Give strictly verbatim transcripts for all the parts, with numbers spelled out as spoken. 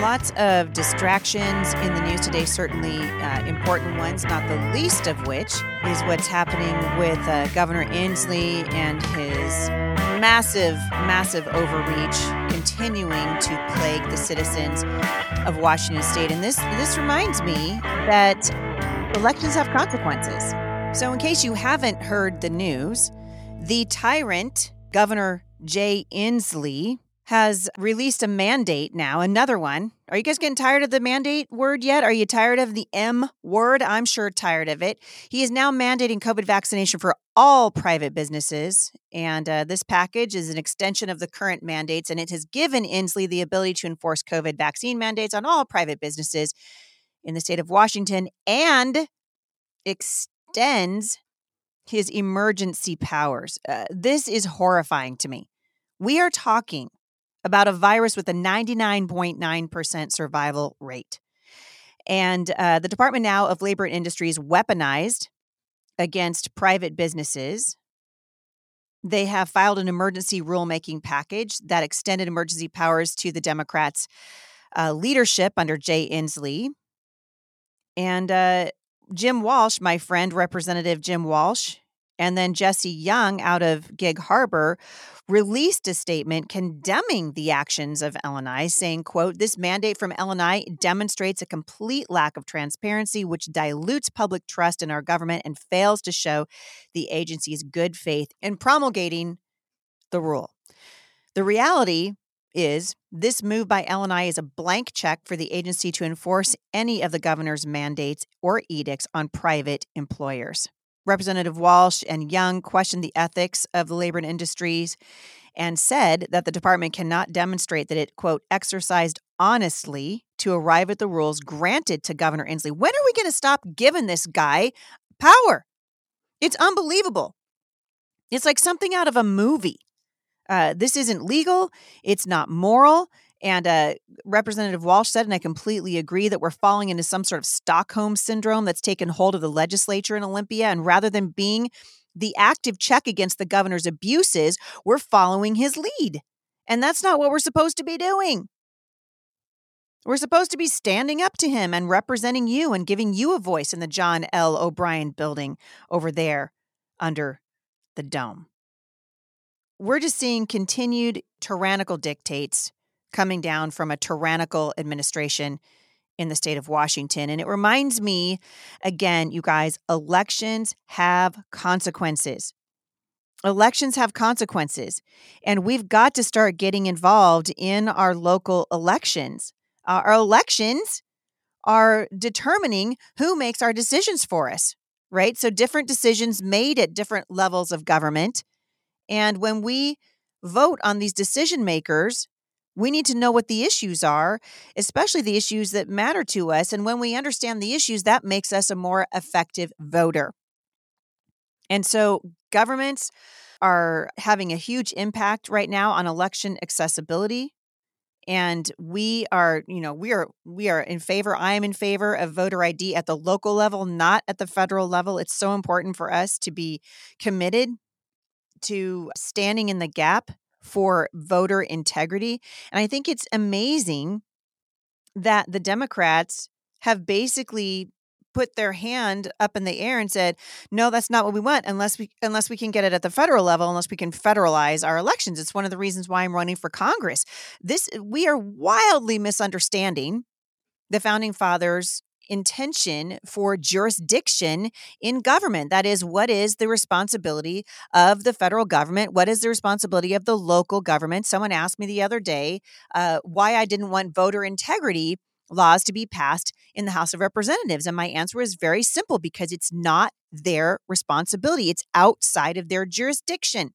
lots of distractions in the news today, certainly uh, important ones, not the least of which is what's happening with uh, Governor Inslee and his massive, massive overreach continuing to plague the citizens of Washington State. And this, this reminds me that elections have consequences. So in case you haven't heard the news, the tyrant, Governor Jay Inslee, has released a mandate now, another one. Are you guys getting tired of the mandate word yet? Are you tired of the M word? I'm sure tired of it. He is now mandating COVID vaccination for all private businesses. And uh, this package is an extension of the current mandates, and it has given Inslee the ability to enforce COVID vaccine mandates on all private businesses in the state of Washington and extends his emergency powers. Uh, this is horrifying to me. We are talking about a virus with a ninety-nine point nine percent survival rate. And uh, the Department now of Labor and Industries weaponized against private businesses. They have filed an emergency rulemaking package that extended emergency powers to the Democrats' uh, leadership under Jay Inslee. And uh, Jim Walsh, my friend, Representative Jim Walsh, and then Jesse Young out of Gig Harbor released a statement condemning the actions of L N I, saying, quote, "This mandate from L N I demonstrates a complete lack of transparency, which dilutes public trust in our government and fails to show the agency's good faith in promulgating the rule. The reality is this move by L N I is a blank check for the agency to enforce any of the governor's mandates or edicts on private employers." Representative Walsh and Young questioned the ethics of the labor and industries and said that the department cannot demonstrate that it, quote, "exercised honestly to arrive at the rules granted to Governor Inslee." When are we going to stop giving this guy power? It's unbelievable. It's like something out of a movie. Uh, this isn't legal. It's not moral. And uh, Representative Walsh said, and I completely agree, that we're falling into some sort of Stockholm syndrome that's taken hold of the legislature in Olympia. And rather than being the active check against the governor's abuses, we're following his lead. And that's not what we're supposed to be doing. We're supposed to be standing up to him and representing you and giving you a voice in the John L. O'Brien building over there under the dome. We're just seeing continued tyrannical dictates coming down from a tyrannical administration in the state of Washington. And it reminds me, again, you guys, elections have consequences. Elections have consequences. And we've got to start getting involved in our local elections. Uh, our elections are determining who makes our decisions for us, right? So different decisions made at different levels of government. And when we vote on these decision makers, we need to know what the issues are, especially the issues that matter to us. And when we understand the issues, that makes us a more effective voter. And so governments are having a huge impact right now on election accessibility. And we are, you know, we are we are in favor. I am in favor of voter I D at the local level, not at the federal level. It's so important for us to be committed to standing in the gap for voter integrity. And I think it's amazing that the Democrats have basically put their hand up in the air and said, no, that's not what we want unless we unless we can get it at the federal level, unless we can federalize our elections. It's one of the reasons why I'm running for Congress. This we are wildly misunderstanding the founding fathers' intention for jurisdiction in government. That is, what is the responsibility of the federal government? What is the responsibility of the local government? Someone asked me the other day uh, why I didn't want voter integrity laws to be passed in the House of Representatives. And my answer was very simple, because it's not their responsibility. It's outside of their jurisdiction.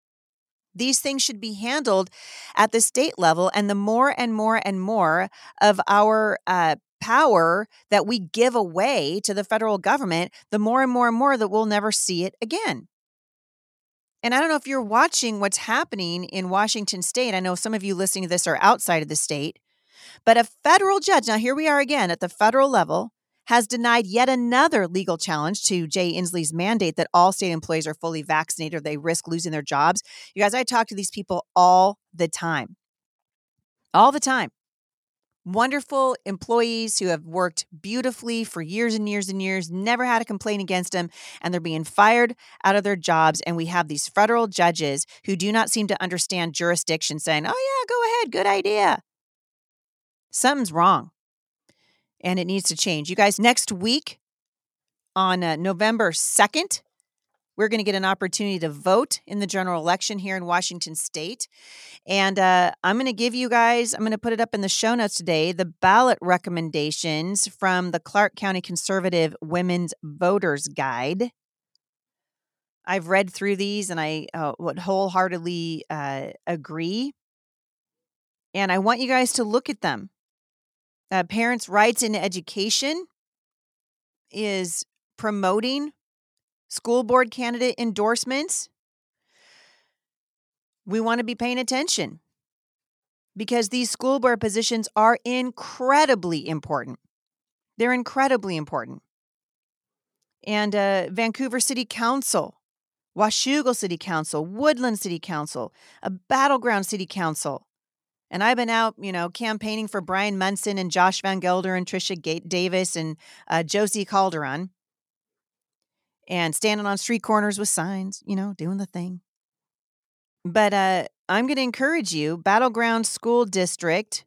These things should be handled at the state level. And the more and more and more of our uh, power that we give away to the federal government, the more and more and more that we'll never see it again. And I don't know if you're watching what's happening in Washington State. I know some of you listening to this are outside of the state, but a federal judge, now here we are again at the federal level, has denied yet another legal challenge to Jay Inslee's mandate that all state employees are fully vaccinated or they risk losing their jobs. You guys, I talk to these people all the time. All the time. Wonderful employees who have worked beautifully for years and years and years, never had a complaint against them, and they're being fired out of their jobs. And we have these federal judges who do not seem to understand jurisdiction saying, oh, yeah, go ahead. Good idea. Something's wrong, and it needs to change. You guys, next week on uh, November second, we're going to get an opportunity to vote in the general election here in Washington State. And uh, I'm going to give you guys, I'm going to put it up in the show notes today, the ballot recommendations from the Clark County Conservative Women's Voters Guide. I've read through these and I uh, would wholeheartedly uh, agree. And I want you guys to look at them. Uh, parents' rights in education is promoting school board candidate endorsements. We want to be paying attention because these school board positions are incredibly important. They're incredibly important. And uh, Vancouver City Council, Washougal City Council, Woodland City Council, a Battleground City Council. And I've been out, you know, campaigning for Brian Munson and Josh Van Gelder and Tricia Gate Davis and uh, Josie Calderon. And standing on street corners with signs, you know, doing the thing. But uh, I'm going to encourage you, Battleground School District,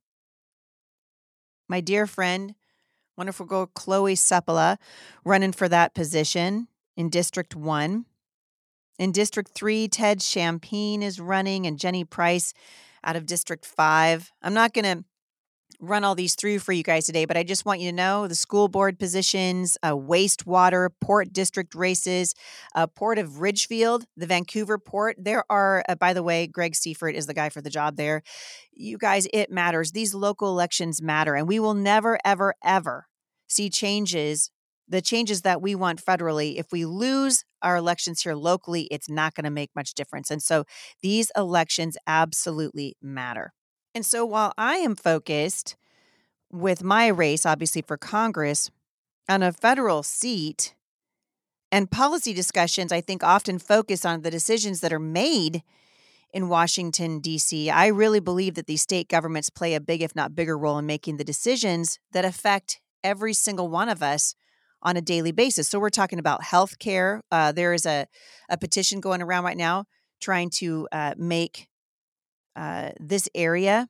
my dear friend, wonderful girl Chloe Seppala, running for that position in District one. In District three, Ted Champagne is running and Jenny Price out of District five. I'm not going to run all these through for you guys today, but I just want you to know the school board positions, uh, wastewater, port district races, uh, Port of Ridgefield, the Vancouver port. There are, uh, by the way, Greg Seifert is the guy for the job there. You guys, it matters. These local elections matter, and we will never, ever, ever see changes, the changes that we want federally. If we lose our elections here locally, it's not going to make much difference. And so these elections absolutely matter. And so while I am focused with my race, obviously for Congress, on a federal seat, and policy discussions, I think, often focus on the decisions that are made in Washington, D C, I really believe that these state governments play a big, if not bigger, role in making the decisions that affect every single one of us on a daily basis. So we're talking about health care. Uh, there is a, a petition going around right now trying to uh, make uh, this area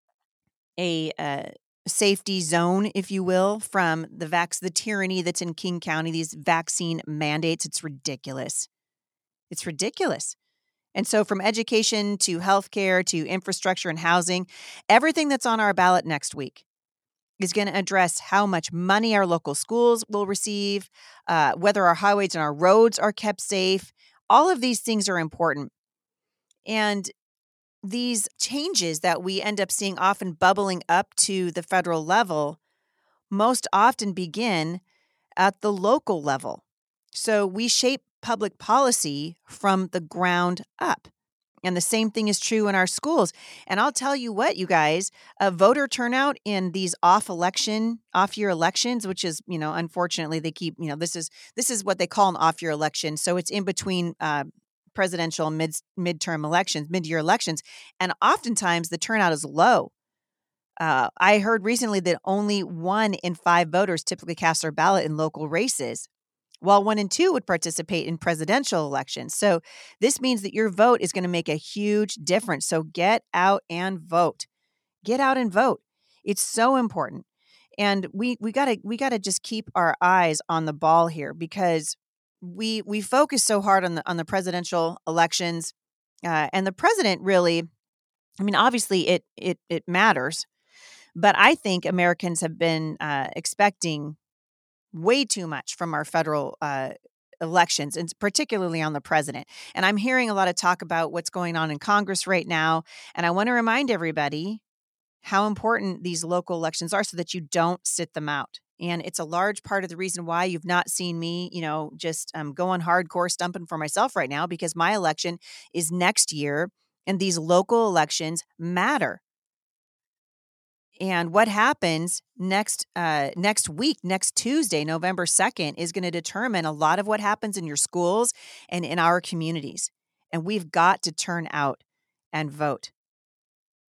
a uh, safety zone, if you will, from the vax the tyranny that's in King County, these vaccine mandates. It's ridiculous. It's ridiculous. And so from education to healthcare to infrastructure and housing, everything that's on our ballot next week is going to address how much money our local schools will receive, uh, whether our highways and our roads are kept safe. All of these things are important. And these changes that we end up seeing often bubbling up to the federal level most often begin at the local level. So we shape public policy from the ground up. And the same thing is true in our schools. And I'll tell you what, you guys, a voter turnout in these off election, off year elections, which is, you know, unfortunately they keep, you know, this is this is what they call an off year election. So it's in between uh, presidential and mid midterm elections, mid year elections, and oftentimes the turnout is low. Uh, I heard recently that only one in five voters typically cast their ballot in local races, while one in two would participate in presidential elections. So this means that your vote is going to make a huge difference. So get out and vote. Get out and vote. It's so important. And we we got to we got to just keep our eyes on the ball here because we we focus so hard on the on the presidential elections uh, and the president really, I mean, obviously it it it matters, but I think Americans have been uh, expecting way too much from our federal uh, elections, and particularly on the president. And I'm hearing a lot of talk about what's going on in Congress right now. And I want to remind everybody how important these local elections are so that you don't sit them out. And it's a large part of the reason why you've not seen me, you know, just um, going hardcore stumping for myself right now, because my election is next year and these local elections matter. And what happens next uh, next week, next Tuesday, November second, is going to determine a lot of what happens in your schools and in our communities. And we've got to turn out and vote.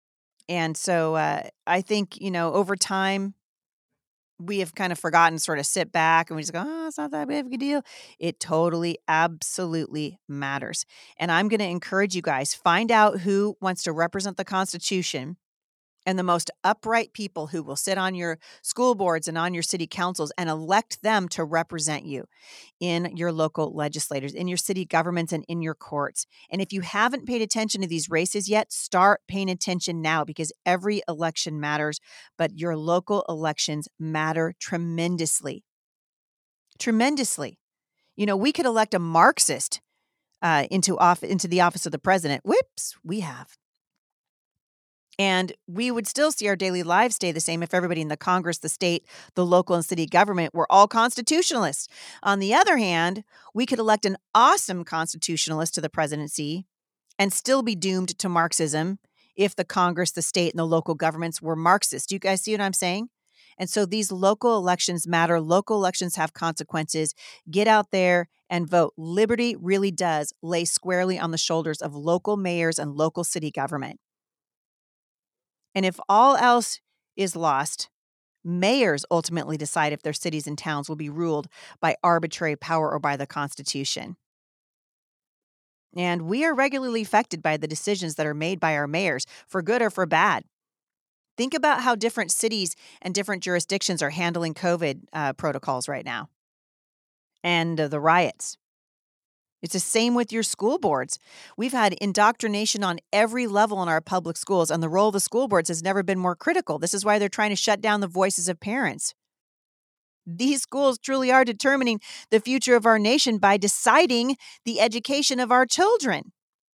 And so uh, I think, you know, over time, we have kind of forgotten to sort of sit back and we just go, oh, it's not that big of a deal. It totally, absolutely matters. And I'm going to encourage you guys, find out who wants to represent the Constitution and the most upright people who will sit on your school boards and on your city councils and elect them to represent you in your local legislators, in your city governments, and in your courts. And if you haven't paid attention to these races yet, start paying attention now because every election matters, but your local elections matter tremendously. Tremendously. You know, we could elect a Marxist uh, into off into the office of the president. Whoops, we have. And we would still see our daily lives stay the same if everybody in the Congress, the state, the local, and city government were all constitutionalists. On the other hand, we could elect an awesome constitutionalist to the presidency and still be doomed to Marxism if the Congress, the state, and the local governments were Marxist. Do you guys see what I'm saying? And so these local elections matter. Local elections have consequences. Get out there and vote. Liberty really does lay squarely on the shoulders of local mayors and local city government. And if all else is lost, mayors ultimately decide if their cities and towns will be ruled by arbitrary power or by the Constitution. And we are regularly affected by the decisions that are made by our mayors, for good or for bad. Think about how different cities and different jurisdictions are handling COVID uh, protocols right now and uh, the riots. It's the same with your school boards. We've had indoctrination on every level in our public schools, and the role of the school boards has never been more critical. This is why they're trying to shut down the voices of parents. These schools truly are determining the future of our nation by deciding the education of our children.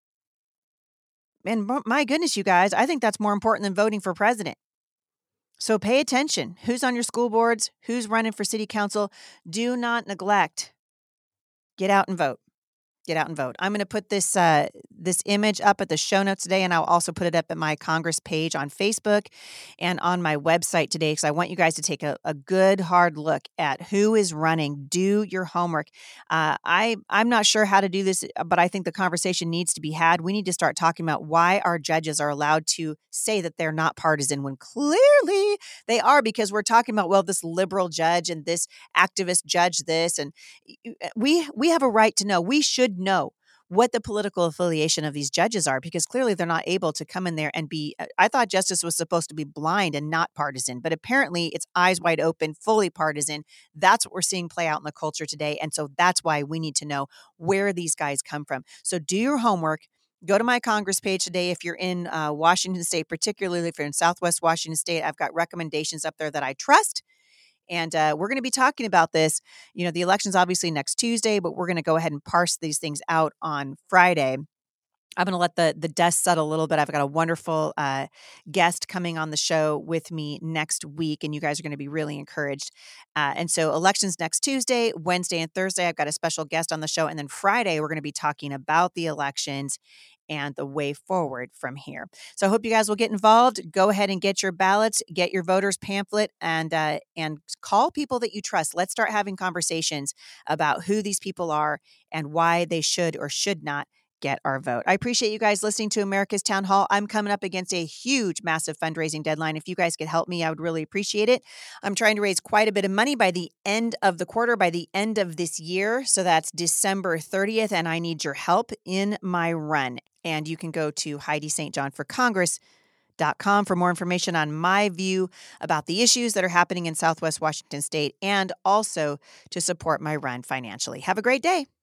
And my goodness, you guys, I think that's more important than voting for president. So pay attention. Who's on your school boards? Who's running for city council? Do not neglect. Get out and vote. Get out and vote. I'm going to put this uh, this image up at the show notes today, and I'll also put it up at my Congress page on Facebook and on my website today because I want you guys to take a, a good, hard look at who is running. Do your homework. Uh, I, I'm not sure how to do this, but I think the conversation needs to be had. We need to start talking about why our judges are allowed to say that they're not partisan when clearly they are, because we're talking about, well, this liberal judge and this activist judge this, and we we have a right to know. We should know what the political affiliation of these judges are, because clearly they're not able to come in there and be, I thought justice was supposed to be blind and not partisan, but apparently it's eyes wide open, fully partisan. That's what we're seeing play out in the culture today. And so that's why we need to know where these guys come from. So do your homework. Go to my Congress page today. If you're in uh, Washington State, particularly if you're in Southwest Washington State, I've got recommendations up there that I trust. And uh, we're going to be talking about this. You know, the election's obviously next Tuesday, but we're going to go ahead and parse these things out on Friday. I'm going to let the the dust settle a little bit. I've got a wonderful uh, guest coming on the show with me next week, and you guys are going to be really encouraged. Uh, and so elections next Tuesday, Wednesday, and Thursday, I've got a special guest on the show. And then Friday, we're going to be talking about the elections and the way forward from here. So I hope you guys will get involved. Go ahead and get your ballots, get your voters pamphlet, and uh, and call people that you trust. Let's start having conversations about who these people are and why they should or should not get our vote. I appreciate you guys listening to America's Town Hall. I'm coming up against a huge, massive fundraising deadline. If you guys could help me, I would really appreciate it. I'm trying to raise quite a bit of money by the end of the quarter, by the end of this year. So that's December thirtieth, and I need your help in my run. And you can go to Heidi Saint John for Congress dot com for more information on my view about the issues that are happening in Southwest Washington State and also to support my run financially. Have a great day.